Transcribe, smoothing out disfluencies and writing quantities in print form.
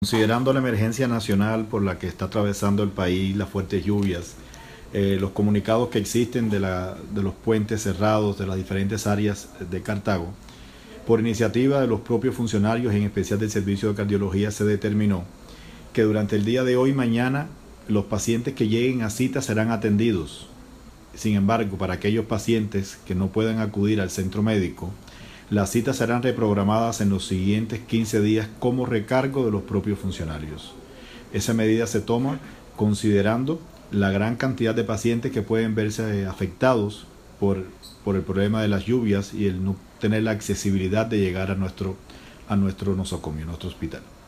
Considerando la emergencia nacional por la que está atravesando el país, las fuertes lluvias, los comunicados que existen de los puentes cerrados de las diferentes áreas de Cartago, por iniciativa de los propios funcionarios, en especial del Servicio de Cardiología, se determinó que durante el día de hoy y mañana los pacientes que lleguen a cita serán atendidos. Sin embargo, para aquellos pacientes que no puedan acudir al centro médico, las citas serán reprogramadas en los siguientes 15 días como recargo de los propios funcionarios. Esa medida se toma considerando la gran cantidad de pacientes que pueden verse afectados por el problema de las lluvias y el no tener la accesibilidad de llegar a nuestro nosocomio, nuestro hospital.